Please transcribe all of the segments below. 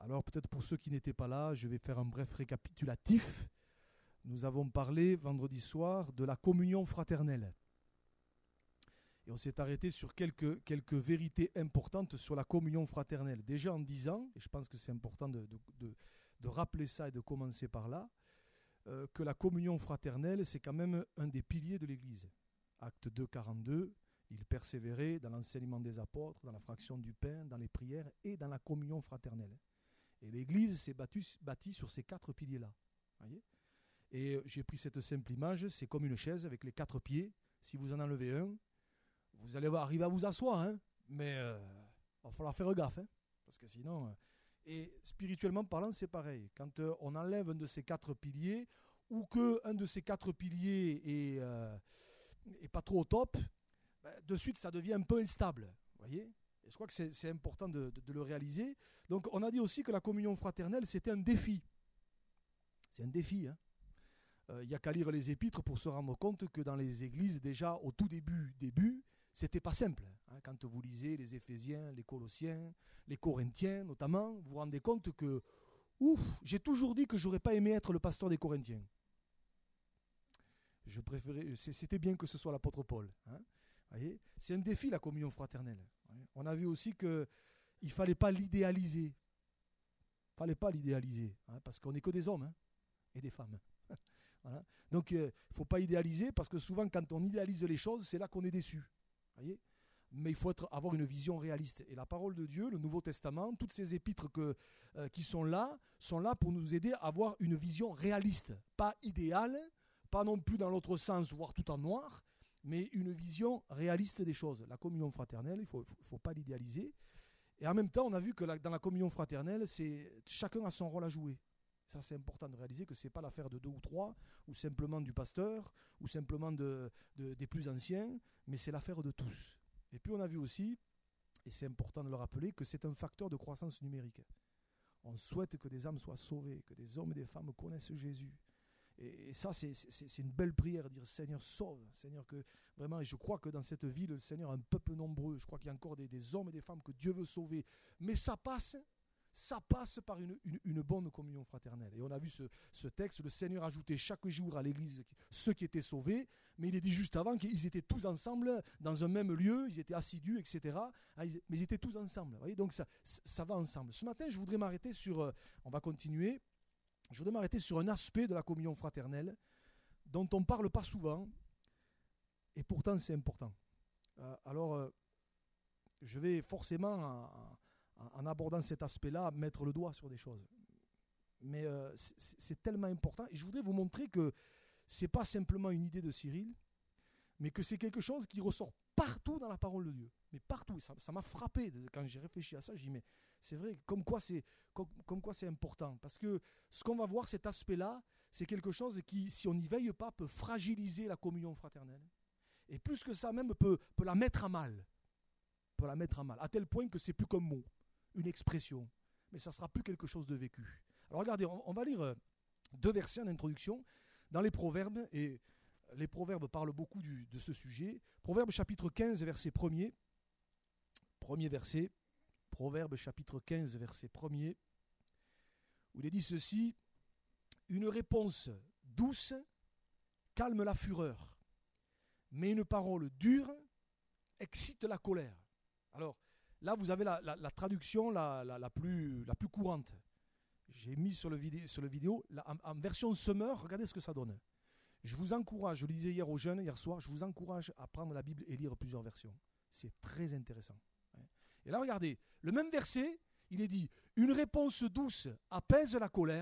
Alors peut-être pour ceux qui n'étaient pas là, je vais faire un bref récapitulatif. Nous avons parlé vendredi soir de la communion fraternelle. Et on s'est arrêté sur quelques vérités importantes sur la communion fraternelle. Déjà en disant, et je pense que c'est important de rappeler ça et de commencer par là, que la communion fraternelle, c'est quand même un des piliers de l'Église. Acte 2, 42, il persévérait dans l'enseignement des apôtres, dans la fraction du pain, dans les prières et dans la communion fraternelle. Et l'Église s'est bâtie sur ces 4 piliers-là. Voyez ? Et j'ai pris cette simple image, c'est comme une chaise avec les 4 pieds. Si vous en enlevez un, vous allez arriver à vous asseoir, hein, mais il va falloir faire gaffe, hein, parce que sinon... Et spirituellement parlant, c'est pareil. Quand on enlève un de ces 4 piliers, ou qu'un de ces 4 piliers est pas trop au top, de suite, ça devient un peu instable. Voyez ? Et je crois que c'est important de le réaliser. Donc, on a dit aussi que la communion fraternelle, c'était un défi. C'est un défi. Hein. Il n'y a qu'à lire les épîtres pour se rendre compte que dans les églises, déjà au tout début, c'était pas simple. Hein. Quand vous lisez les Éphésiens, les Colossiens, les Corinthiens notamment, vous vous rendez compte que, j'ai toujours dit que j'aurais pas aimé être le pasteur des Corinthiens. C'était bien que ce soit l'apôtre Paul. Hein. Voyez, c'est un défi, la communion fraternelle. On a vu aussi qu'il ne fallait pas l'idéaliser. Il ne fallait pas l'idéaliser, hein, parce qu'on n'est que des hommes, hein, et des femmes. Voilà. Donc, il ne faut pas idéaliser, parce que souvent, quand on idéalise les choses, c'est là qu'on est déçu. Voyez ? Mais il faut avoir une vision réaliste. Et la parole de Dieu, le Nouveau Testament, toutes ces épîtres qui sont là pour nous aider à avoir une vision réaliste. Pas idéale, pas non plus dans l'autre sens, voire tout en noir, mais une vision réaliste des choses. La communion fraternelle, il ne faut pas l'idéaliser. Et en même temps, on a vu que dans la communion fraternelle, chacun a son rôle à jouer. Ça, c'est important de réaliser que ce n'est pas l'affaire de 2 ou 3, ou simplement du pasteur, ou simplement des plus anciens, mais c'est l'affaire de tous. Et puis on a vu aussi, et c'est important de le rappeler, que c'est un facteur de croissance numérique. On souhaite que des âmes soient sauvées, que des hommes et des femmes connaissent Jésus. Et ça, c'est une belle prière, dire Seigneur, sauve. Seigneur, que vraiment, et je crois que dans cette ville, le Seigneur a un peuple nombreux. Je crois qu'il y a encore des hommes et des femmes que Dieu veut sauver. Mais ça passe par une bonne communion fraternelle. Et on a vu ce texte, le Seigneur ajoutait chaque jour à l'église ceux qui étaient sauvés, mais il est dit juste avant qu'ils étaient tous ensemble dans un même lieu, ils étaient assidus, etc. Mais ils étaient tous ensemble. Vous voyez, donc ça va ensemble. Ce matin, je voudrais m'arrêter sur, on va continuer, je voudrais m'arrêter sur un aspect de la communion fraternelle dont on ne parle pas souvent, et pourtant c'est important. Alors, je vais forcément... en abordant cet aspect-là, mettre le doigt sur des choses. Mais c'est tellement important. Et je voudrais vous montrer que ce n'est pas simplement une idée de Cyril, mais que c'est quelque chose qui ressort partout dans la parole de Dieu. Mais partout. Ça m'a frappé quand j'ai réfléchi à ça. J'ai dit, mais c'est vrai, comme quoi c'est important. Parce que ce qu'on va voir, cet aspect-là, c'est quelque chose qui, si on n'y veille pas, peut fragiliser la communion fraternelle. Et plus que ça même, peut la mettre à mal. Peut la mettre à mal. À tel point que c'est plus qu'un mot. Une expression, mais ça ne sera plus quelque chose de vécu. Alors regardez, on va lire 2 versets en introduction dans les Proverbes, et les Proverbes parlent beaucoup de ce sujet. Proverbes chapitre 15, verset 1er, premier verset, Proverbes chapitre 15, verset 1er, où il est dit ceci, « Une réponse douce calme la fureur, mais une parole dure excite la colère. » Alors, là, vous avez la traduction la plus courante. J'ai mis sur le vidéo, en version Summer, regardez ce que ça donne. Je vous encourage, je le disais hier aux jeunes, hier soir, je vous encourage à prendre la Bible et lire plusieurs versions. C'est très intéressant. Et là, regardez, le même verset, il est dit, une réponse douce apaise la colère,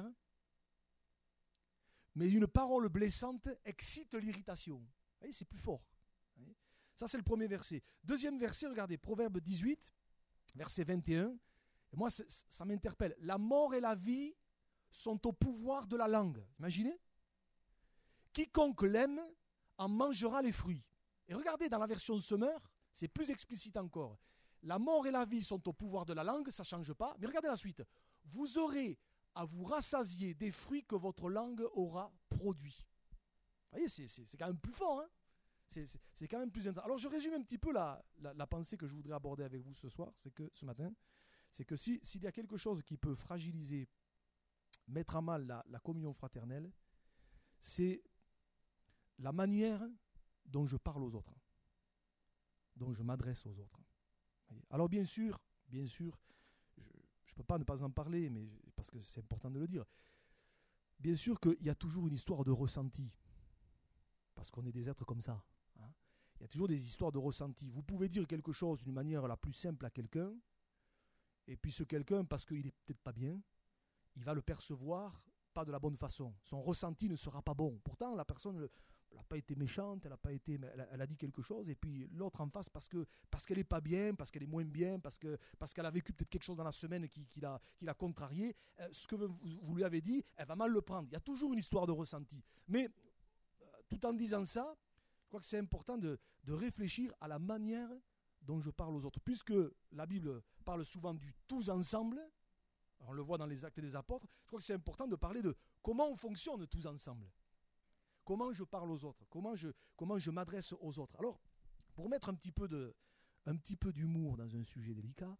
mais une parole blessante excite l'irritation. Vous voyez, c'est plus fort. Ça, c'est le premier verset. Deuxième verset, regardez, Proverbe 18, verset 21. Et moi, ça m'interpelle. La mort et la vie sont au pouvoir de la langue. Imaginez. Quiconque l'aime en mangera les fruits. Et regardez, dans la version Summer, c'est plus explicite encore. La mort et la vie sont au pouvoir de la langue, ça ne change pas. Mais regardez la suite. Vous aurez à vous rassasier des fruits que votre langue aura produits. Vous voyez, c'est quand même plus fort, hein. C'est quand même plus intéressant. Alors je résume un petit peu la pensée que je voudrais aborder avec vous ce soir, c'est que ce matin, c'est que s'il y a quelque chose qui peut fragiliser, mettre à mal la communion fraternelle, c'est la manière dont je parle aux autres, dont je m'adresse aux autres. Alors bien sûr, je ne peux pas ne pas en parler, mais parce que c'est important de le dire. Bien sûr qu'il y a toujours une histoire de ressenti, parce qu'on est des êtres comme ça. Hein. Il y a toujours des histoires de ressenti. Vous pouvez dire quelque chose d'une manière la plus simple à quelqu'un, et puis ce quelqu'un, parce qu'il n'est peut-être pas bien, il va le percevoir pas de la bonne façon. Son ressenti ne sera pas bon. Pourtant, la personne n'a pas été méchante, elle a dit quelque chose, et puis l'autre en face, parce qu'elle n'est pas bien, parce qu'elle est moins bien, parce qu'elle a vécu peut-être quelque chose dans la semaine qui l'a contrarié, ce que vous lui avez dit, elle va mal le prendre. Il y a toujours une histoire de ressenti. Mais tout en disant ça, je crois que c'est important de réfléchir à la manière dont je parle aux autres. Puisque la Bible parle souvent du tous ensemble, on le voit dans les Actes des Apôtres, je crois que c'est important de parler de comment on fonctionne tous ensemble. Comment je parle aux autres, comment je m'adresse aux autres. Alors, pour mettre un petit peu d'humour dans un sujet délicat,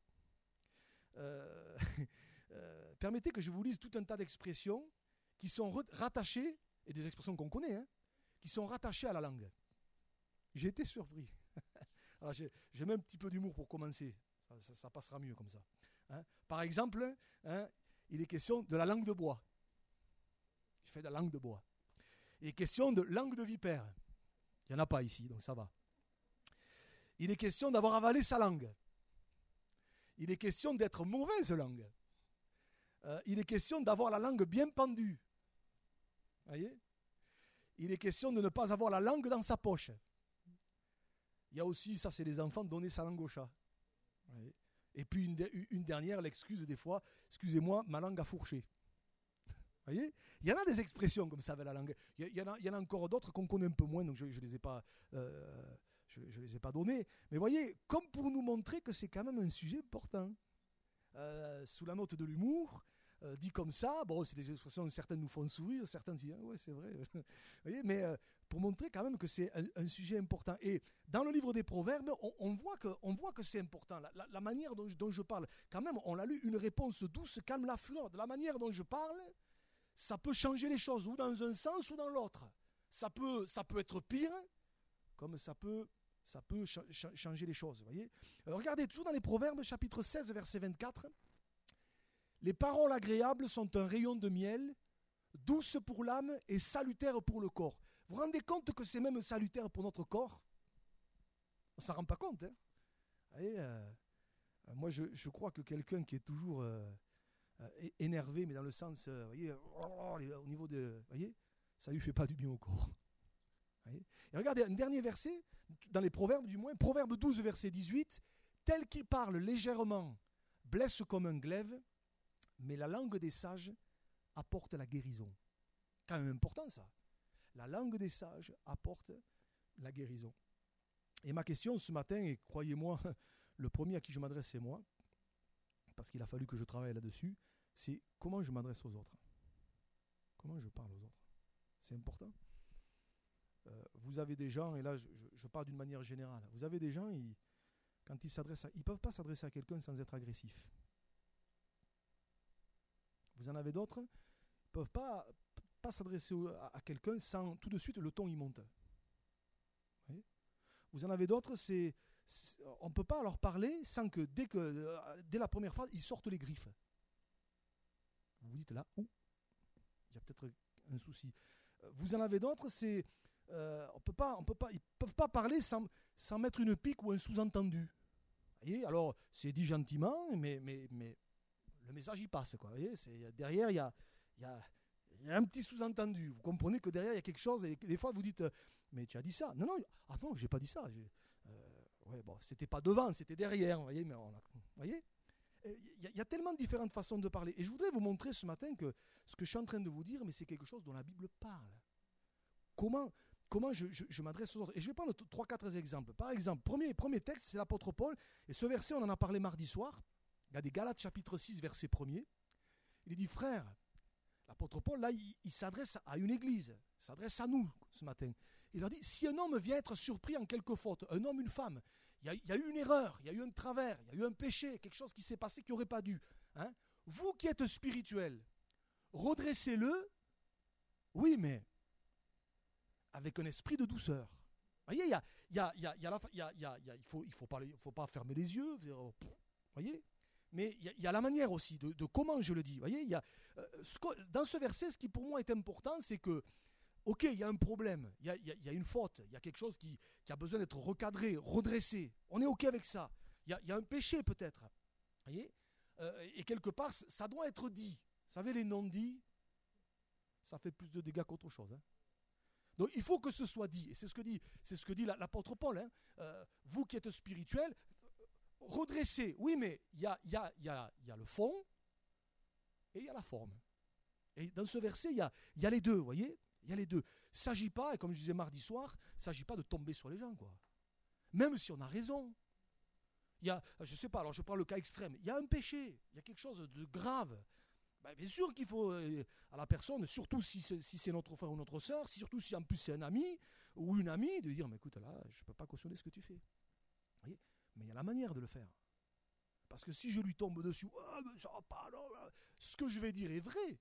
permettez que je vous lise tout un tas d'expressions qui sont rattachées, et des expressions qu'on connaît, hein, qui sont rattachées à la langue. J'ai été surpris. Alors, j'ai mis un petit peu d'humour pour commencer, ça passera mieux comme ça. Hein. Par exemple, hein, il est question de la langue de bois. Je fais de la langue de bois. Il est question de langue de vipère. Il n'y en a pas ici, donc ça va. Il est question d'avoir avalé sa langue. Il est question d'être mauvaise langue. Il est question d'avoir la langue bien pendue. Voyez ? Il est question de ne pas avoir la langue dans sa poche. Il y a aussi, ça c'est les enfants, donner sa langue au chat. Voyez ? Et puis une dernière, l'excuse des fois, excusez-moi, ma langue a fourché. Voyez, il y en a des expressions comme ça avec la langue. Il y en a encore d'autres qu'on connaît un peu moins, donc je ne les ai pas données. Mais voyez, comme pour nous montrer que c'est quand même un sujet important. Sous la note de l'humour, dit comme ça, bon, c'est des expressions, certaines nous font sourire, certaines disent, ah ouais, c'est vrai. Voyez, mais pour montrer quand même que c'est un sujet important. Et dans le livre des Proverbes, on voit que c'est important. La manière dont je parle, quand même, on l'a lu, une réponse douce calme la fureur. De la manière dont je parle, ça peut changer les choses, ou dans un sens ou dans l'autre. Ça peut être pire, comme ça peut changer les choses. Voyez. Regardez, toujours dans les Proverbes, chapitre 16, verset 24. Les paroles agréables sont un rayon de miel, douces pour l'âme et salutaires pour le corps. Vous vous rendez compte que c'est même salutaire pour notre corps? On ne s'en rend pas compte. Hein. Voyez, moi, je crois que quelqu'un qui est toujours énervé, mais dans le sens, voyez, au niveau de... Voyez, ça ne lui fait pas du bien au corps. Voyez. Et regardez, un dernier verset, dans les Proverbes du moins, Proverbe 12, verset 18, « Tel qui parle légèrement blesse comme un glaive, mais la langue des sages apporte la guérison. » Quand même important ça. La langue des sages apporte la guérison. Et ma question ce matin, et croyez-moi, le premier à qui je m'adresse c'est moi, parce qu'il a fallu que je travaille là-dessus, c'est comment je m'adresse aux autres. Comment je parle aux autres. C'est important. Vous avez des gens, et là je parle d'une manière générale, vous avez des gens, quand ils s'adressent, ils ne peuvent pas s'adresser à quelqu'un sans être agressif. Vous en avez d'autres, ils ne peuvent pas s'adresser à quelqu'un sans tout de suite le ton il monte. Vous en avez d'autres, on ne peut pas leur parler sans que dès la première phrase, ils sortent les griffes. Vous vous dites là, il y a peut-être un souci. Vous en avez d'autres, ils ne peuvent pas parler sans mettre une pique ou un sous-entendu. Voyez, alors, c'est dit gentiment, mais le message y passe. Quoi. Voyez, derrière, il y a un petit sous-entendu. Vous comprenez que derrière, il y a quelque chose, et des fois, vous dites, mais tu as dit ça. Non, je n'ai pas dit ça. Ouais, bon, c'était pas devant, c'était derrière. Vous voyez, voyez, il y a tellement de différentes façons de parler. Et je voudrais vous montrer ce matin que ce que je suis en train de vous dire, mais c'est quelque chose dont la Bible parle. Comment je m'adresse aux autres. Et je vais prendre 3-4 exemples. Par exemple, premier texte, c'est l'apôtre Paul. Et ce verset, on en a parlé mardi soir. Regardez Galates chapitre 6, verset 1er. Il dit, frère, l'apôtre Paul, là, il s'adresse à une église. Il s'adresse à nous ce matin. Il leur dit, si un homme vient être surpris en quelque faute, un homme, une femme, il y a eu une erreur, il y a eu un travers, il y a eu un péché, quelque chose qui s'est passé qui n'aurait pas dû. Hein. Vous qui êtes spirituel, redressez-le, oui, mais avec un esprit de douceur. Vous voyez, il faut pas fermer les yeux, vous voyez. Mais il y a la manière aussi de comment je le dis. Vous voyez, dans ce verset, ce qui pour moi est important, c'est que, ok, il y a un problème, il y a une faute, il y a quelque chose qui a besoin d'être recadré, redressé. On est ok avec ça. Il y a un péché peut-être. Vous voyez, et quelque part, ça doit être dit. Vous savez, les non-dits, ça fait plus de dégâts qu'autre chose. Hein. Donc il faut que ce soit dit. Et c'est ce que dit l'apôtre Paul. Hein. Vous qui êtes spirituel, redressez. Oui, mais il y a le fond et il y a la forme. Et dans ce verset, il y a les deux, vous voyez. Il y a les deux. Il ne s'agit pas, et comme je disais mardi soir, il ne s'agit pas de tomber sur les gens, quoi. Même si on a raison. Je ne sais pas, alors je prends le cas extrême. Il y a un péché, il y a quelque chose de grave. Ben, bien sûr qu'il faut à la personne, surtout si c'est notre frère ou notre soeur, surtout si en plus c'est un ami ou une amie, de dire, mais écoute, là, je ne peux pas cautionner ce que tu fais. Voyez, mais il y a la manière de le faire. Parce que si je lui tombe dessus, oh, mais ça va pas, non, ce que je vais dire est vrai.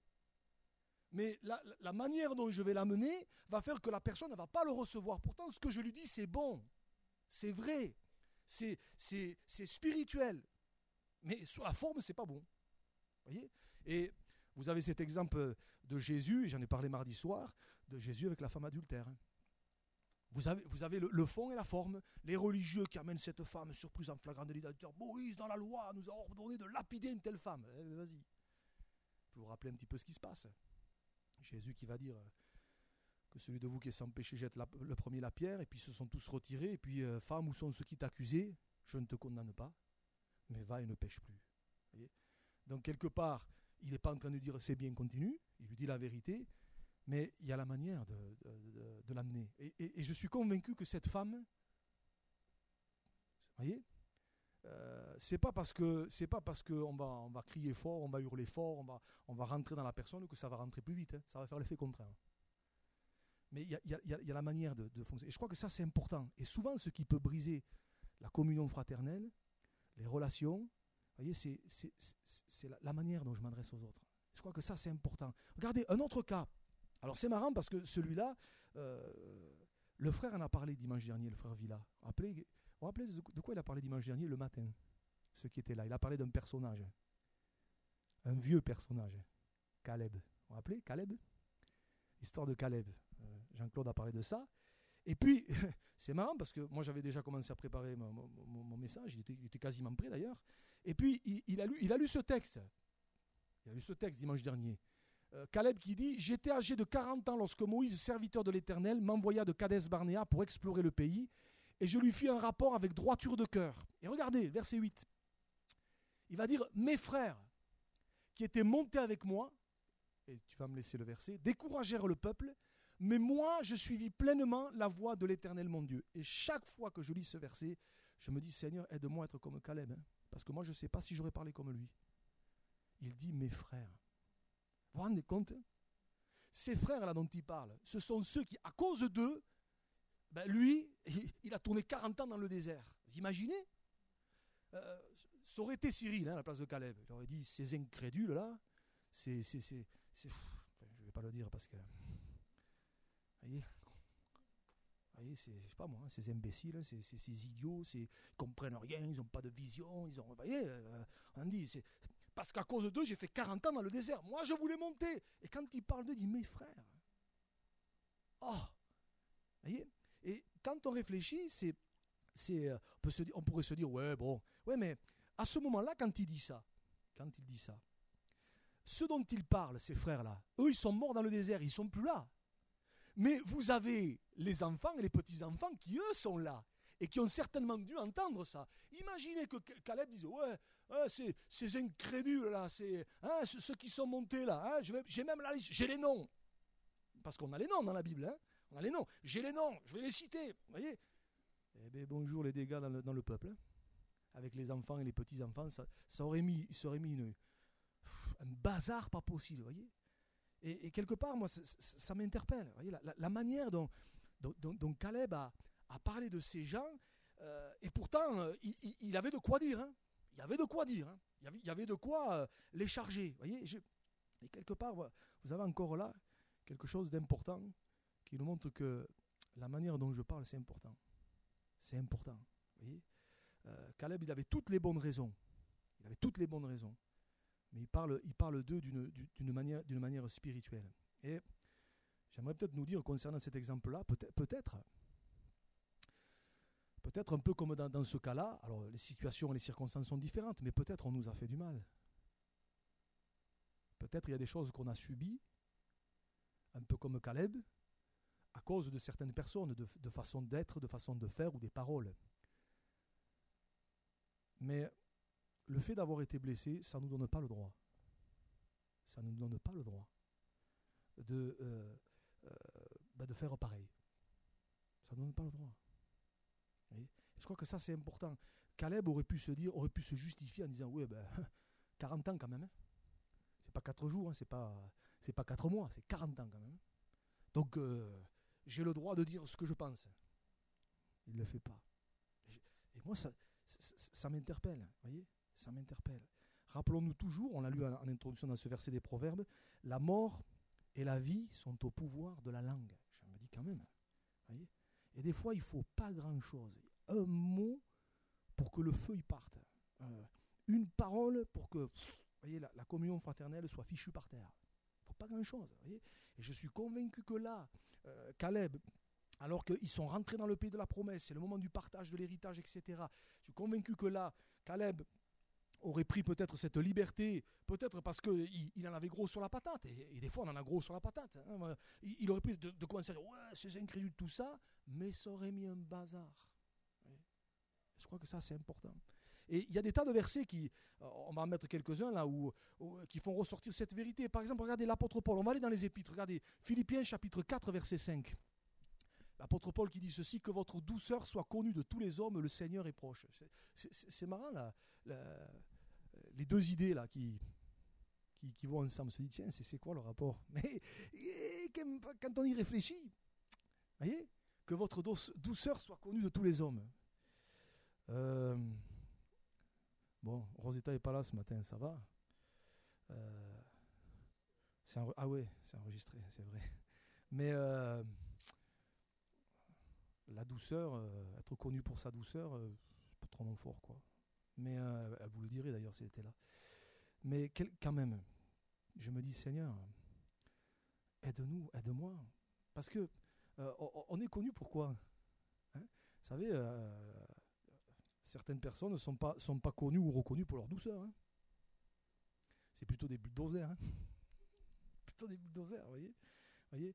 Mais la manière dont je vais l'amener va faire que la personne ne va pas le recevoir. Pourtant, ce que je lui dis, c'est bon, c'est vrai, c'est spirituel. Mais sur la forme, c'est pas bon. Voyez ? Et vous avez cet exemple de Jésus, et j'en ai parlé mardi soir, de Jésus avec la femme adultère. Vous avez le fond et la forme. Les religieux qui amènent cette femme surprise en flagrant délit d'adultère. Moïse, dans la loi, nous a ordonné de lapider une telle femme. Vas-y. Vous vous rappelez un petit peu ce qui se passe. Jésus qui va dire que celui de vous qui est sans péché jette le premier la pierre, et puis ils se sont tous retirés, et puis femme, où sont ceux qui t'accusaient? Je ne te condamne pas, mais va et ne pêche plus. Voyez. Donc quelque part, il n'est pas en train de dire c'est bien, continue, il lui dit la vérité, mais il y a la manière de l'amener. Et je suis convaincu que cette femme, vous voyez, c'est pas parce que on va crier fort, on va hurler fort, on va rentrer dans la personne que ça va rentrer plus vite. Hein. Ça va faire l'effet contraire. Mais il y a la manière de fonctionner. Et je crois que ça, c'est important. Et souvent, ce qui peut briser la communion fraternelle, les relations, vous voyez, c'est la manière dont je m'adresse aux autres. Je crois que ça, c'est important. Regardez, un autre cas. Alors, c'est marrant parce que celui-là, le frère en a parlé dimanche dernier, le frère Villa. Vous vous rappelez de quoi il a parlé dimanche dernier, le matin? Ceux qui étaient là. Il a parlé d'un personnage. Un vieux personnage. Caleb. Vous vous rappelez, Caleb? Histoire de Caleb. Jean-Claude a parlé de ça. Et puis, c'est marrant parce que moi, j'avais déjà commencé à préparer mon message. Il était quasiment prêt d'ailleurs. Et puis, il a lu ce texte. Il a lu ce texte dimanche dernier. Caleb qui dit « J'étais âgé de 40 ans lorsque Moïse, serviteur de l'Éternel, m'envoya de Kadès-Barnéa pour explorer le pays, et je lui fis un rapport avec droiture de cœur. » Et regardez, verset 8. Il va dire « Mes frères, qui étaient montés avec moi, et tu vas me laisser le verset, découragèrent le peuple, mais moi, je suivis pleinement la voie de l'Éternel mon Dieu. » Et chaque fois que je lis ce verset, je me dis « Seigneur, aide-moi à être comme Caleb, hein, parce que moi, je ne sais pas si j'aurais parlé comme lui. » Il dit « Mes frères. » Vous vous rendez compte? Ces frères-là dont il parle, ce sont ceux qui, à cause d'eux, ben lui, il a tourné 40 ans dans le désert. Vous imaginez? Ça aurait été Cyril, hein, à la place de Caleb. Il aurait dit, ces incrédules-là, enfin, je ne vais pas le dire parce que... Vous voyez, je sais pas moi, hein, ces imbéciles, ces idiots, ils ne comprennent rien, ils n'ont pas de vision, vous voyez, on dit, parce qu'à cause d'eux, j'ai fait 40 ans dans le désert. Moi, je voulais monter. Et quand il parle d'eux, il dit, mes frères. Oh, vous voyez. Et quand on réfléchit, on pourrait se dire, ouais, mais à ce moment-là, quand il dit ça, ceux dont il parle, ces frères-là, eux, ils sont morts dans le désert, ils ne sont plus là. Mais vous avez les enfants et les petits-enfants qui, eux, sont là. Et qui ont certainement dû entendre ça. Imaginez que Caleb dise, ouais, ces incrédules-là, ceux qui sont montés là, hein, j'ai même la liste, j'ai les noms. Parce qu'on a les noms dans la Bible, hein, on a les noms. J'ai les noms, je vais les citer, vous voyez. Eh bien, bonjour les dégâts dans le peuple. Hein. Avec les enfants et les petits-enfants, ça serait mis un bazar pas possible, vous voyez. Et quelque part, moi, ça m'interpelle. Vous voyez, la manière dont Caleb a parlé de ces gens, Et pourtant, il avait de quoi dire. Hein. Il y avait de quoi dire. Hein. Il y avait de quoi les charger. Voyez, et quelque part, vous avez encore là quelque chose d'important qui nous montre que la manière dont je parle, c'est important. C'est important. Voyez, Caleb, il avait toutes les bonnes raisons. Il avait toutes les bonnes raisons. Mais il parle d'eux d'une manière spirituelle. Et j'aimerais peut-être nous dire concernant cet exemple-là, peut-être un peu comme dans ce cas-là, alors les situations et les circonstances sont différentes, mais peut-être on nous a fait du mal. Peut-être il y a des choses qu'on a subies, un peu comme Caleb, à cause de certaines personnes, de façon d'être, de façon de faire ou des paroles. Mais le fait d'avoir été blessé, ça ne nous donne pas le droit. Ça ne nous donne pas le droit de faire pareil. Ça ne nous donne pas le droit. Je crois que ça, c'est important. Caleb aurait pu se justifier en disant, oui, 40 ans quand même. Hein. C'est pas 4 jours, hein, c'est pas 4 mois, c'est 40 ans quand même. Donc, j'ai le droit de dire ce que je pense. Il ne le fait pas. Et moi, ça m'interpelle, voyez, ça m'interpelle. Rappelons-nous toujours, on l'a lu en introduction dans ce verset des Proverbes, la mort et la vie sont au pouvoir de la langue. Je me dis quand même, voyez. Et des fois, il ne faut pas grand-chose. Un mot pour que le feu y parte. Une parole pour que voyez, la communion fraternelle soit fichue par terre. Il ne faut pas grand-chose. Voyez. Et je suis convaincu que là, Caleb, alors qu'ils sont rentrés dans le pays de la promesse, c'est le moment du partage de l'héritage, etc. Je suis convaincu que là, Caleb aurait pris peut-être cette liberté, peut-être parce qu'il en avait gros sur la patate, et des fois on en a gros sur la patate. Hein. Il aurait pris de commencer à dire « ouais, c'est incrédule tout ça », mais ça aurait mis un bazar. Je crois que ça c'est important. Et il y a des tas de versets on va en mettre quelques-uns là, qui font ressortir cette vérité. Par exemple, regardez l'apôtre Paul, on va aller dans les épîtres, regardez Philippiens chapitre 4 verset 5. L'apôtre Paul qui dit ceci, que votre douceur soit connue de tous les hommes, le Seigneur est proche. C'est marrant là, les deux idées là qui vont ensemble. On se dit tiens, c'est quoi le rapport? Mais quand on y réfléchit, voyez, que votre douceur soit connue de tous les hommes. Bon, Rosetta n'est pas là ce matin, ça va. Ah ouais, c'est enregistré, c'est vrai. Mais la douceur, être connu pour sa douceur, pas trop mon fort, quoi. Mais elle vous le dirait d'ailleurs si elle était là. Mais quand même, je me dis Seigneur, aide-nous, aide-moi. Parce que on est connu pourquoi hein. Vous savez, certaines personnes ne sont pas connues ou reconnues pour leur douceur. Hein. C'est plutôt des bulldozers. Hein. Plutôt des bulldozers, vous voyez.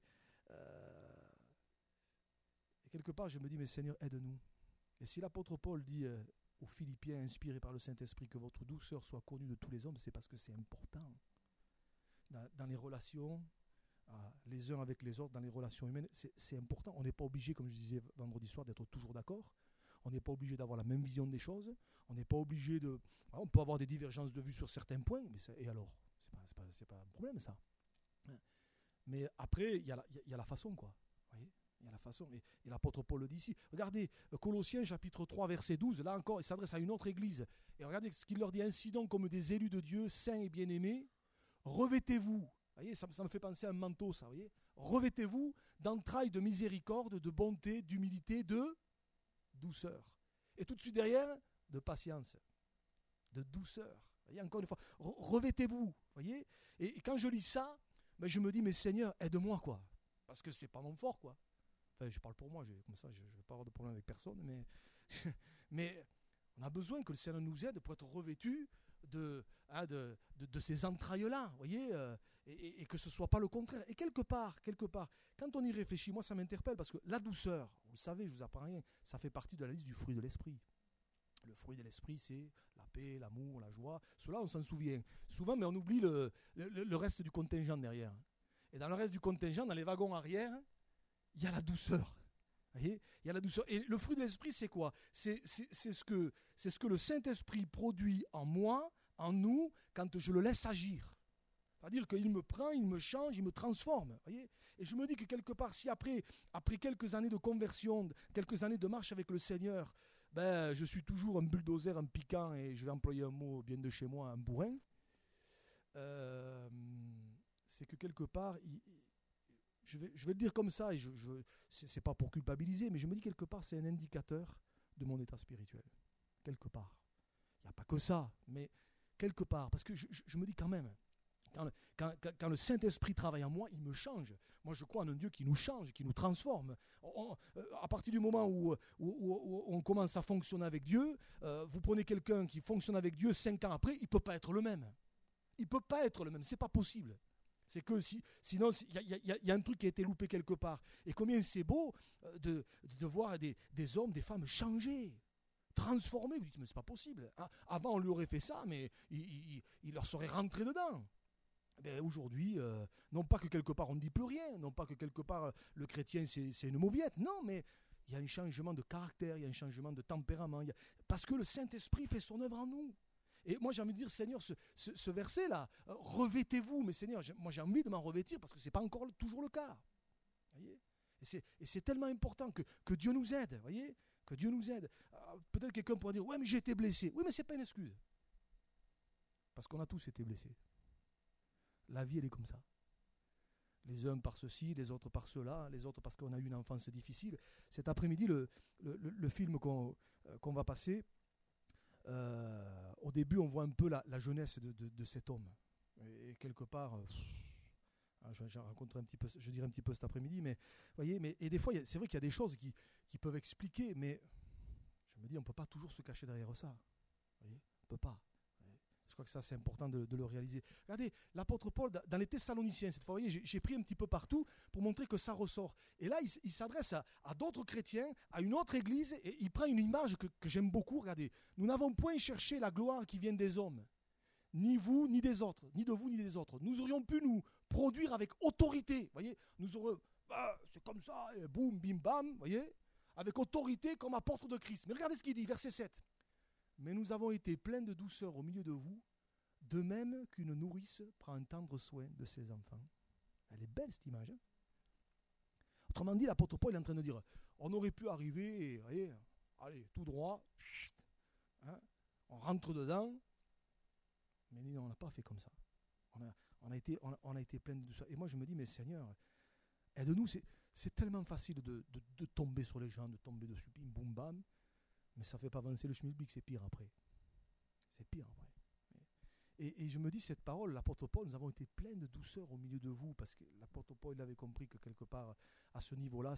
Et quelque part, je me dis, mais Seigneur, aide-nous. Et si l'apôtre Paul dit aux Philippiens, inspirés par le Saint-Esprit, que votre douceur soit connue de tous les hommes, c'est parce que c'est important. Dans les relations, les uns avec les autres, dans les relations humaines, c'est important. On n'est pas obligé, comme je disais vendredi soir, d'être toujours d'accord. On n'est pas obligé d'avoir la même vision des choses. On n'est pas obligé de... On peut avoir des divergences de vues sur certains points, mais et alors? C'est pas un problème, ça. Mais après, il y a la façon, quoi. Vous voyez, il y a la façon. Et l'apôtre Paul le dit ici. Regardez, Colossiens chapitre 3, verset 12. Là encore, il s'adresse à une autre église. Et regardez ce qu'il leur dit. Ainsi donc, comme des élus de Dieu, saints et bien-aimés, revêtez-vous. Vous voyez, ça me fait penser à un manteau, ça. Vous voyez, revêtez-vous d'entrailles de miséricorde, de bonté, d'humilité, de douceur. Et tout de suite derrière, de patience, de douceur. Vous voyez, encore une fois, revêtez-vous. Voyez, et quand je lis ça, ben je me dis, mais Seigneur, aide-moi, quoi. Parce que c'est pas mon fort, quoi. Enfin, je parle pour moi, comme ça, je ne vais pas avoir de problème avec personne, mais on a besoin que le Seigneur nous aide pour être revêtu de ces entrailles-là, vous voyez, et que ce ne soit pas le contraire. Et quelque part, quand on y réfléchit, moi ça m'interpelle parce que la douceur, vous le savez, je ne vous apprends rien, ça fait partie de la liste du fruit de l'esprit. Le fruit de l'esprit, c'est la paix, l'amour, la joie. Cela, on s'en souvient souvent, mais on oublie le reste du contingent derrière. Et dans le reste du contingent, dans les wagons arrière, il y a la douceur. Vous voyez, il y a la douceur. Et le fruit de l'esprit, c'est quoi? C'est ce que le Saint-Esprit produit en moi, en nous, quand je le laisse agir. C'est-à-dire qu'il me prend, il me change, il me transforme. Voyez, et je me dis que quelque part, si après quelques années de conversion, quelques années de marche avec le Seigneur, ben, je suis toujours un bulldozer, un piquant, et je vais employer un mot bien de chez moi, un bourrin. C'est que quelque part, je vais le dire comme ça, et c'est pas pour culpabiliser, mais je me dis quelque part, c'est un indicateur de mon état spirituel. Quelque part. Il n'y a pas que ça, mais quelque part. Parce que je me dis quand même, quand le Saint-Esprit travaille en moi, il me change. Moi, je crois en un Dieu qui nous change, qui nous transforme. À partir du moment où on commence à fonctionner avec Dieu, vous prenez quelqu'un qui fonctionne avec Dieu 5 ans après, il ne peut pas être le même. Il ne peut pas être le même, c'est pas possible. C'est que sinon, il y a un truc qui a été loupé quelque part. Et combien c'est beau de voir des hommes, des femmes changer, transformés. Vous dites, mais c'est pas possible. Avant, on lui aurait fait ça, mais il leur serait rentré dedans. Ben, aujourd'hui, non pas que quelque part on ne dit plus rien, non pas que quelque part le chrétien c'est une mauviette, non, mais il y a un changement de caractère, il y a un changement de tempérament, parce que le Saint-Esprit fait son œuvre en nous. Et moi j'ai envie de dire, Seigneur, ce verset-là, revêtez-vous, mais Seigneur, moi j'ai envie de m'en revêtir parce que ce n'est pas encore toujours le cas. Voyez, et c'est tellement important que Dieu nous aide, voyez, que Dieu nous aide. Peut-être quelqu'un pourrait dire, ouais mais j'ai été blessé. Oui mais ce n'est pas une excuse. Parce qu'on a tous été blessés. La vie, elle est comme ça. Les uns par ceci, les autres par cela, les autres parce qu'on a eu une enfance difficile. Cet après-midi, le film qu'on va passer, au début, on voit un peu la jeunesse de cet homme. Et quelque part, j'en rencontre un petit peu, je dirais un petit peu cet après-midi, mais voyez, et des fois, c'est vrai qu'il y a des choses qui peuvent expliquer, mais je me dis, on ne peut pas toujours se cacher derrière ça. Voyez, on ne peut pas. Je crois que ça, c'est important de le réaliser. Regardez, l'apôtre Paul, dans les Thessaloniciens, cette fois, vous voyez, j'ai pris un petit peu partout pour montrer que ça ressort. Et là, il s'adresse à d'autres chrétiens, à une autre église, et il prend une image que j'aime beaucoup. Regardez, nous n'avons point cherché la gloire qui vient des hommes, ni vous, ni des autres, ni de vous, ni des autres. Nous aurions pu nous produire avec autorité. Vous voyez, nous aurions, c'est comme ça, boum, bim, bam, vous voyez, avec autorité comme apôtre de Christ. Mais regardez ce qu'il dit, verset 7. Mais nous avons été pleins de douceur au milieu de vous, de même qu'une nourrice prend un tendre soin de ses enfants. Elle est belle cette image. Hein. Autrement dit, l'apôtre Paul est en train de dire, on aurait pu arriver, voyez, allez, tout droit, hein, on rentre dedans, mais non, on n'a pas fait comme ça. On a été plein de douceur. Et moi je me dis, mais Seigneur, aide-nous, c'est tellement facile de tomber sur les gens, de tomber dessus, bim, boum, bam, mais ça ne fait pas avancer le schmilblick, c'est pire après. C'est pire après. Et je me dis, cette parole, l'apôtre Paul, nous avons été pleins de douceur au milieu de vous, parce que l'apôtre Paul il avait compris que quelque part, à ce niveau-là,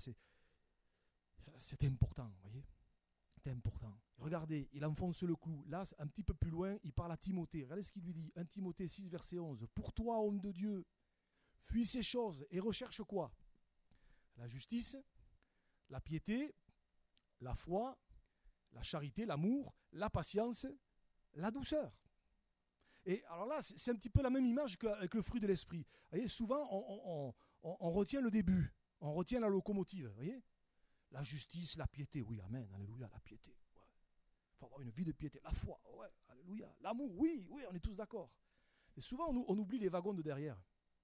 c'était important, vous voyez. C'était important. Regardez, il enfonce le clou. Là, un petit peu plus loin, il parle à Timothée. Regardez ce qu'il lui dit. 1 Timothée 6, verset 11. Pour toi, homme de Dieu, fuis ces choses et recherche quoi? La justice, la piété, la foi, la charité, l'amour, la patience, la douceur. Et alors là, c'est un petit peu la même image qu'avec le fruit de l'esprit. Vous voyez, souvent, on retient le début, on retient la locomotive. Vous voyez, la justice, la piété, oui, amen, alléluia, la piété. Ouais. Il faut avoir une vie de piété. La foi, ouais, alléluia. L'amour, oui, on est tous d'accord. Et souvent, on oublie les wagons de derrière.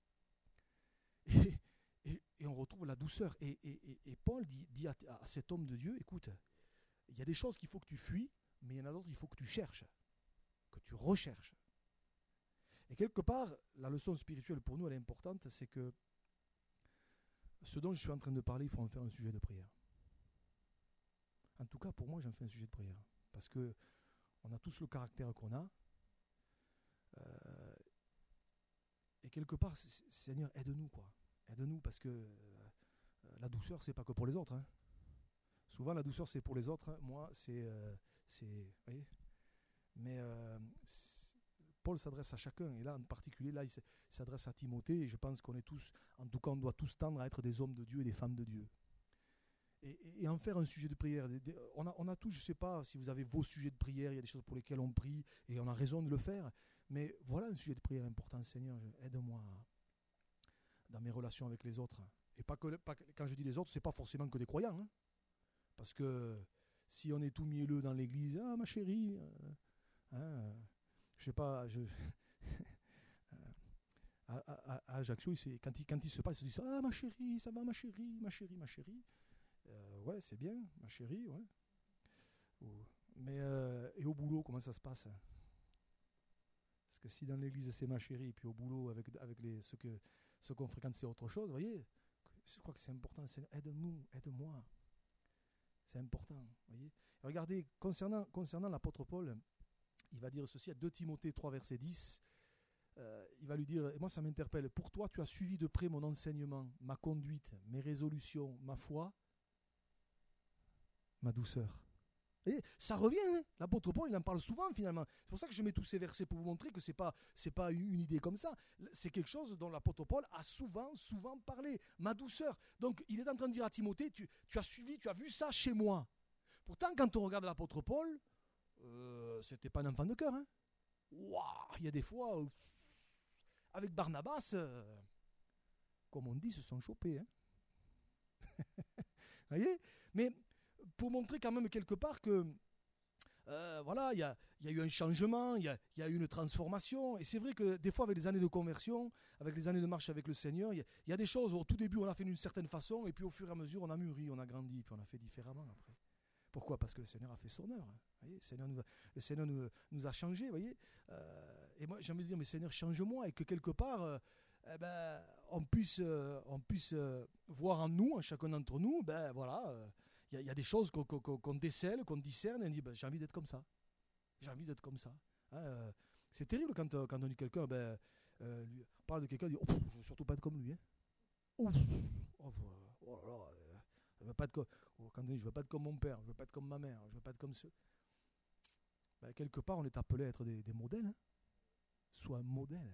Et on retrouve la douceur. Et Paul dit à cet homme de Dieu, écoute, il y a des choses qu'il faut que tu fuis, mais il y en a d'autres qu'il faut que tu cherches, que tu recherches. Et quelque part, la leçon spirituelle pour nous, elle est importante, c'est que ce dont je suis en train de parler, il faut en faire un sujet de prière. En tout cas, pour moi, j'en fais un sujet de prière. Parce que on a tous le caractère qu'on a. Et quelque part, Seigneur, aide-nous, quoi. Aide-nous, parce que la douceur, c'est pas que pour les autres. Hein. Souvent, la douceur, c'est pour les autres. Hein. Moi, c'est vous voyez. Mais Paul s'adresse à chacun, et là en particulier, là il s'adresse à Timothée, et je pense qu'on est tous, en tout cas on doit tous tendre à être des hommes de Dieu et des femmes de Dieu. Et en faire un sujet de prière. On a tous, je ne sais pas si vous avez vos sujets de prière, il y a des choses pour lesquelles on prie, et on a raison de le faire, mais voilà un sujet de prière important. Seigneur, aide-moi dans mes relations avec les autres. Et pas quand je dis les autres, ce n'est pas forcément que des croyants, hein, parce que si on est tout mielleux dans l'église, ah ma chérie, je sais pas, à Ajaccio, quand il se passe, il se dit ah ma chérie, ça va ma chérie, ma chérie, ma chérie. Ouais, c'est bien, ma chérie, ouais. Et au boulot, comment ça se passe? Parce que si dans l'église c'est ma chérie, et puis au boulot avec ceux qu'on fréquente c'est autre chose, vous voyez, je crois que c'est important. Aide-nous, aide-moi. C'est important, vous voyez. Regardez, concernant l'apôtre Paul, il va dire ceci à 2 Timothée 3, verset 10. Il va lui dire, et moi ça m'interpelle, pour toi tu as suivi de près mon enseignement, ma conduite, mes résolutions, ma foi, ma douceur. Et ça revient, hein. L'apôtre Paul il en parle souvent finalement. C'est pour ça que je mets tous ces versets pour vous montrer que c'est pas une idée comme ça. C'est quelque chose dont l'apôtre Paul a souvent parlé. Ma douceur. Donc il est en train de dire à Timothée, tu as vu ça chez moi. Pourtant quand on regarde l'apôtre Paul, c'était pas un enfant de cœur. Hein. Waouh, il y a des fois, avec Barnabas, comme on dit, se sont chopés. Hein. Vous voyez? Mais pour montrer quand même quelque part que voilà, il y a eu un changement, il y a eu une transformation. Et c'est vrai que des fois, avec les années de conversion, avec les années de marche avec le Seigneur, il y a des choses, au tout début, on a fait d'une certaine façon, et puis au fur et à mesure, on a mûri, on a grandi, puis on a fait différemment après. Pourquoi? Parce que le Seigneur a fait son œuvre. Vous voyez, le Seigneur nous a changés, vous voyez. Et moi, j'ai envie de dire, mais Seigneur, change-moi, et que quelque part, on puisse voir en nous, en chacun d'entre nous, voilà, il y a des choses qu'on décèle, qu'on discerne, et on dit, j'ai envie d'être comme ça. J'ai envie d'être comme ça. Hein, c'est terrible quand on dit quelqu'un, on parle de quelqu'un, on dit, je ne veux surtout pas être comme lui. Hein. Oh là là, je veux pas être comme, quand on dit, je veux pas être comme mon père, je veux pas être comme ma mère, je veux pas être comme ceux. Quelque part, on est appelé à être des modèles. Hein. Sois un modèle.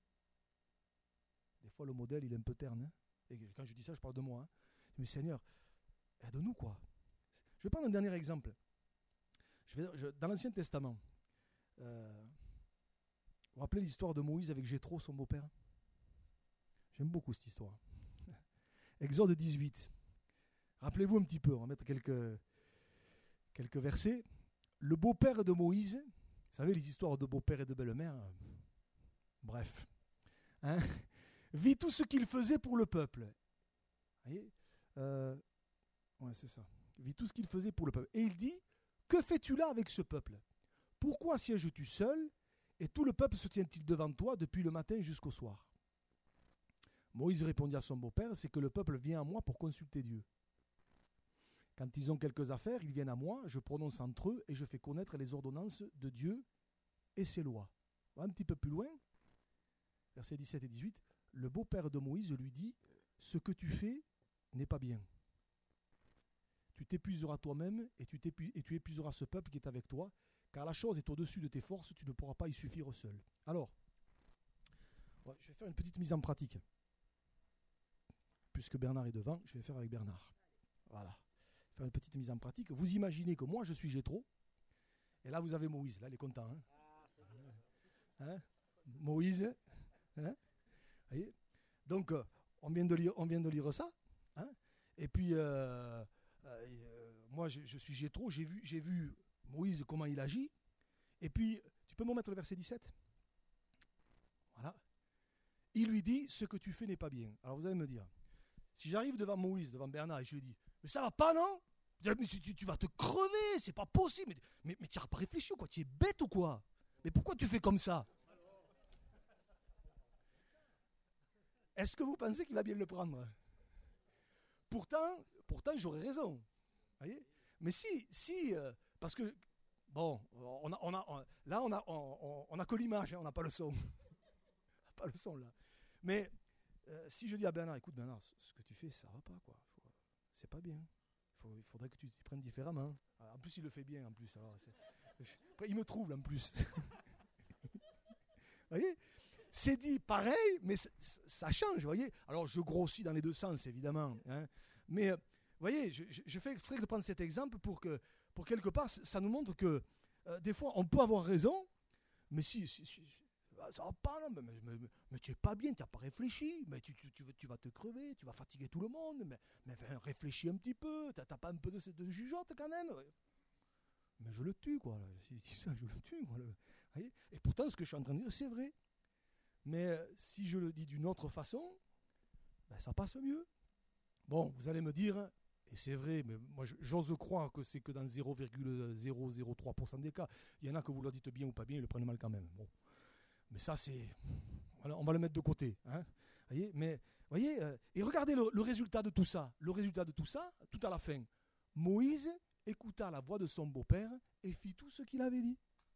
Des fois, le modèle, il est un peu terne. Hein. Et quand je dis ça, je parle de moi. Hein. Mais Seigneur, aide-nous, quoi. Je vais prendre un dernier exemple. Dans l'Ancien Testament, vous vous rappelez l'histoire de Moïse avec Jéthro, son beau-père? J'aime beaucoup cette histoire. Exode 18. Rappelez-vous un petit peu, on va mettre quelques versets. Le beau-père de Moïse, vous savez les histoires de beau-père et de belle-mère, bref, hein, vit tout ce qu'il faisait pour le peuple. Vous voyez, ouais, c'est ça. Vit tout ce qu'il faisait pour le peuple. Et il dit, que fais-tu là avec ce peuple? Pourquoi sièges-tu seul et tout le peuple se tient-il devant toi depuis le matin jusqu'au soir? Moïse répondit à son beau-père, c'est que le peuple vient à moi pour consulter Dieu. Quand ils ont quelques affaires, ils viennent à moi, je prononce entre eux et je fais connaître les ordonnances de Dieu et ses lois. Un petit peu plus loin, versets 17 et 18, le beau-père de Moïse lui dit, ce que tu fais n'est pas bien. Tu t'épuiseras toi-même et tu épuiseras ce peuple qui est avec toi, car la chose est au-dessus de tes forces, tu ne pourras pas y suffire seul. Alors, je vais faire une petite mise en pratique. Puisque Bernard est devant, je vais faire avec Bernard. Voilà. Faire une petite mise en pratique. Vous imaginez que moi, je suis Jéthro, et là, vous avez Moïse. Là, il est content. Hein, hein, Moïse. Hein, voyez, donc, on vient de lire ça. Hein, et puis, moi, je suis Jéthro. J'ai vu Moïse, comment il agit. Et puis, tu peux me remettre le verset 17 ? Voilà. Il lui dit, ce que tu fais n'est pas bien. Alors, vous allez me dire, si j'arrive devant Moïse, devant Bernard, et je lui dis, mais ça va pas, non? Mais tu vas te crever, c'est pas possible. Mais tu n'as pas réfléchi ou quoi? Tu es bête ou quoi? Mais pourquoi tu fais comme ça? Est-ce que vous pensez qu'il va bien le prendre? Pourtant j'aurais raison. Voyez, mais parce que, bon, on a que l'image, hein, on n'a pas le son. On n'a pas le son, là. Mais si je dis à Bernard, écoute Bernard, ce que tu fais, ça va pas, quoi. C'est pas bien. Il faudrait que tu t'y prennes différemment. En plus, il le fait bien, en plus. Alors, après, il me trouble, en plus. Vous voyez, c'est dit pareil, mais ça change, vous voyez. Alors, je grossis dans les deux sens, évidemment. Hein. Mais, vous voyez, je fais exprès de prendre cet exemple pour quelque part, ça nous montre que des fois, on peut avoir raison, mais si ça va pas, non, mais tu n'es pas bien, tu n'as pas réfléchi, mais tu vas te crever, tu vas fatiguer tout le monde, mais réfléchis un petit peu, tu n'as pas un peu de jugeote quand même. Mais je le tue, quoi. Si ça, je le tue, quoi. Et pourtant, ce que je suis en train de dire, c'est vrai. Mais si je le dis d'une autre façon, ça passe mieux. Bon, vous allez me dire, Et c'est vrai, mais moi j'ose croire que c'est que dans 0,003% des cas. Il y en a que vous leur dites bien ou pas bien, ils le prennent mal quand même. Bon. Mais ça, c'est... Voilà, on va le mettre de côté. Hein. Voyez, et regardez le résultat de tout ça. Le résultat de tout ça, tout à la fin. Moïse écouta la voix de son beau-père et fit tout ce qu'il avait dit.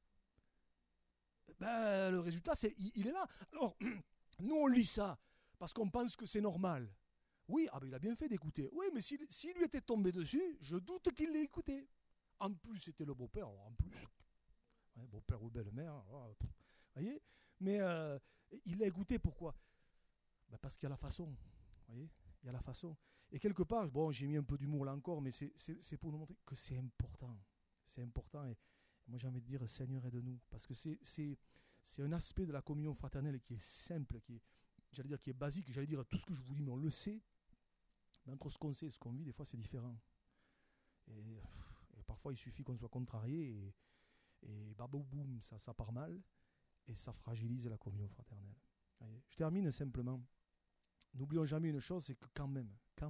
Ben, le résultat, il est là. Alors, nous, on lit ça parce qu'on pense que c'est normal. Oui, il a bien fait d'écouter. Oui, mais s'il lui était tombé dessus, je doute qu'il l'ait écouté. En plus, c'était le beau-père. En plus, ouais, beau-père ou belle-mère. Voyez. Mais il l'a écouté, pourquoi? Parce qu'il y a la façon. Voyez, il y a la façon. Et quelque part, bon, j'ai mis un peu d'humour là encore, mais c'est pour nous montrer que c'est important. C'est important. Et moi, j'ai envie de dire, Seigneur, aide-nous. Parce que c'est un aspect de la communion fraternelle qui est simple, qui est basique. J'allais dire, tout ce que je vous dis, mais on le sait. Mais entre ce qu'on sait et ce qu'on vit, des fois, c'est différent. Et parfois, il suffit qu'on soit contrarié et boum, ça part mal. Et ça fragilise la communion fraternelle. Voyez. Je termine simplement. N'oublions jamais une chose, c'est que quand même,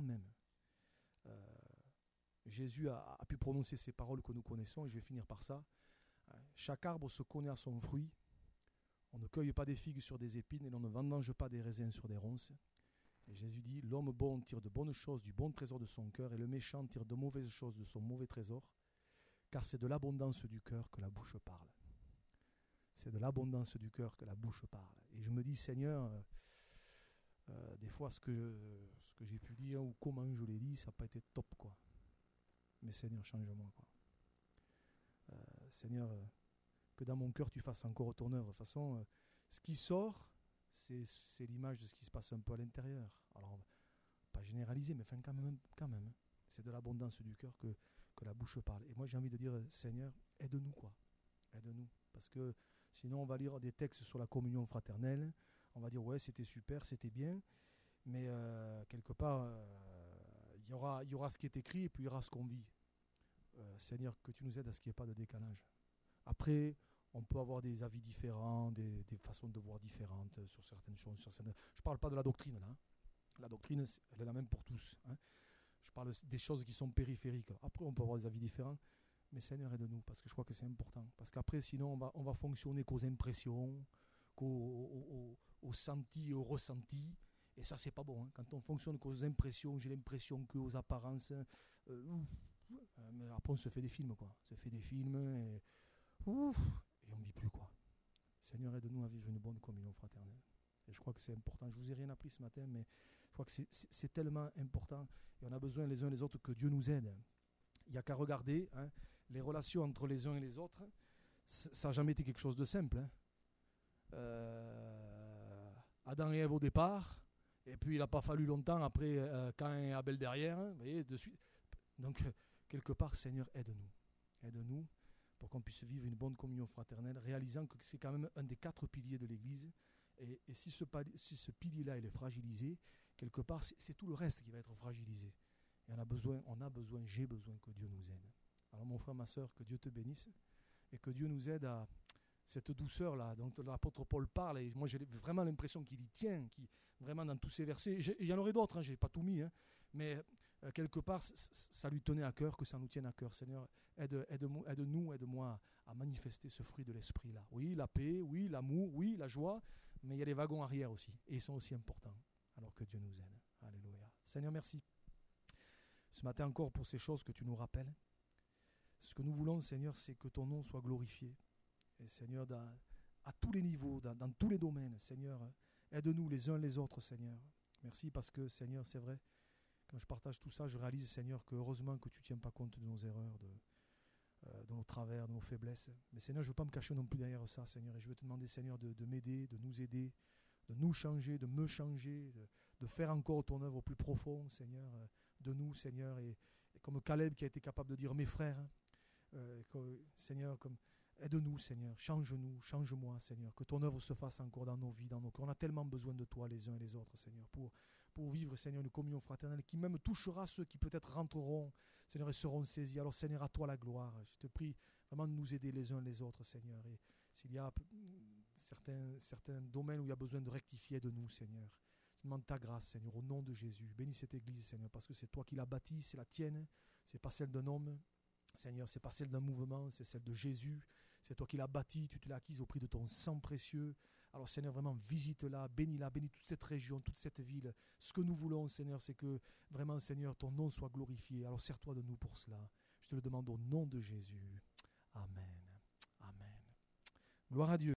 Jésus a pu prononcer ces paroles que nous connaissons, et je vais finir par ça. Chaque arbre se connaît à son fruit. On ne cueille pas des figues sur des épines, et l'on ne vendange pas des raisins sur des ronces. Et Jésus dit, l'homme bon tire de bonnes choses du bon trésor de son cœur, et le méchant tire de mauvaises choses de son mauvais trésor, car c'est de l'abondance du cœur que la bouche parle. C'est de l'abondance du cœur que la bouche parle. Et je me dis, Seigneur, des fois, ce que j'ai pu dire ou comment je l'ai dit, ça n'a pas été top, quoi. Mais Seigneur, change-moi, quoi. Seigneur, que dans mon cœur, tu fasses encore ton œuvre. De toute façon, ce qui sort, c'est l'image de ce qui se passe un peu à l'intérieur. Alors, pas généraliser, mais enfin, quand même. C'est de l'abondance du cœur que la bouche parle. Et moi, j'ai envie de dire, Seigneur, aide-nous, quoi. Aide-nous. Parce que sinon, on va lire des textes sur la communion fraternelle. On va dire, ouais, c'était super, c'était bien. Mais quelque part, il y aura ce qui est écrit et puis il y aura ce qu'on vit. Seigneur, que tu nous aides à ce qu'il n'y ait pas de décalage. Après, on peut avoir des avis différents, des façons de voir différentes sur certaines choses. Je ne parle pas de la doctrine, là. Hein. La doctrine, elle est la même pour tous. Hein. Je parle des choses qui sont périphériques. Après, on peut avoir des avis différents. Mais Seigneur, aide-nous, parce que je crois que c'est important. Parce qu'après, sinon, on va fonctionner qu'aux impressions, qu'aux sentis et aux ressentis. Et ça, c'est pas bon. Hein. Quand on fonctionne qu'aux impressions, j'ai l'impression qu'aux apparences, mais après, on se fait des films, quoi. On se fait des films et on ne vit plus, quoi. Seigneur, aide-nous à vivre une bonne communion fraternelle. Et je crois que c'est important. Je ne vous ai rien appris ce matin, mais je crois que c'est tellement important. Et on a besoin les uns les autres que Dieu nous aide. Il n'y a qu'à regarder, hein, les relations entre les uns et les autres. Ça n'a jamais été quelque chose de simple. Hein. Adam et Ève au départ, et puis il n'a pas fallu longtemps après Caïn et Abel derrière. Hein, vous voyez, de suite. Donc, quelque part, Seigneur, aide-nous. Aide-nous pour qu'on puisse vivre une bonne communion fraternelle, réalisant que c'est quand même un des 4 piliers de l'Église. Et si ce pilier-là il est fragilisé, quelque part, c'est tout le reste qui va être fragilisé. Et j'ai besoin que Dieu nous aide. Alors mon frère, ma soeur, que Dieu te bénisse et que Dieu nous aide à cette douceur-là dont l'apôtre Paul parle. Et moi, j'ai vraiment l'impression qu'il y tient, vraiment dans tous ces versets. Il y en aurait d'autres, hein, je n'ai pas tout mis, hein, mais quelque part, ça lui tenait à cœur, que ça nous tienne à cœur. Seigneur, aide-moi à manifester ce fruit de l'esprit-là. Oui, la paix, oui, l'amour, oui, la joie, mais il y a les wagons arrière aussi, et ils sont aussi importants. Alors que Dieu nous aide. Alléluia. Seigneur, merci. Ce matin encore pour ces choses que tu nous rappelles. Ce que nous voulons, Seigneur, c'est que ton nom soit glorifié. Et Seigneur, à tous les niveaux, dans tous les domaines, Seigneur, aide-nous les uns les autres, Seigneur. Merci parce que, Seigneur, c'est vrai, quand je partage tout ça, je réalise, Seigneur, que heureusement que tu ne tiens pas compte de nos erreurs, de nos travers, de nos faiblesses. Mais Seigneur, je ne veux pas me cacher non plus derrière ça, Seigneur. Et je veux te demander, Seigneur, de m'aider, de nous aider, de nous changer, de me changer, de faire encore ton œuvre au plus profond, Seigneur, de nous, Seigneur. Et comme Caleb qui a été capable de dire mes frères, Seigneur, aide-nous, Seigneur, change-nous, change-moi, Seigneur, que ton œuvre se fasse encore dans nos vies, dans nos cœurs. On a tellement besoin de toi les uns et les autres, Seigneur, pour vivre, Seigneur, une communion fraternelle qui même touchera ceux qui peut-être rentreront, Seigneur, et seront saisis. Alors, Seigneur, à toi la gloire. Je te prie vraiment de nous aider les uns les autres, Seigneur. Et s'il y a certains domaines où il y a besoin de rectifier de nous, Seigneur, demande ta grâce, Seigneur, au nom de Jésus. Bénis cette église, Seigneur, parce que c'est toi qui l'as bâtie, c'est la tienne, c'est pas celle d'un homme. Seigneur, c'est pas celle d'un mouvement, c'est celle de Jésus. C'est toi qui l'as bâtie, tu te l'as acquise au prix de ton sang précieux. Alors Seigneur, vraiment visite-la, bénis toute cette région, toute cette ville. Ce que nous voulons, Seigneur, c'est que vraiment, Seigneur, ton nom soit glorifié. Alors sers-toi de nous pour cela. Je te le demande au nom de Jésus. Amen. Amen. Gloire à Dieu.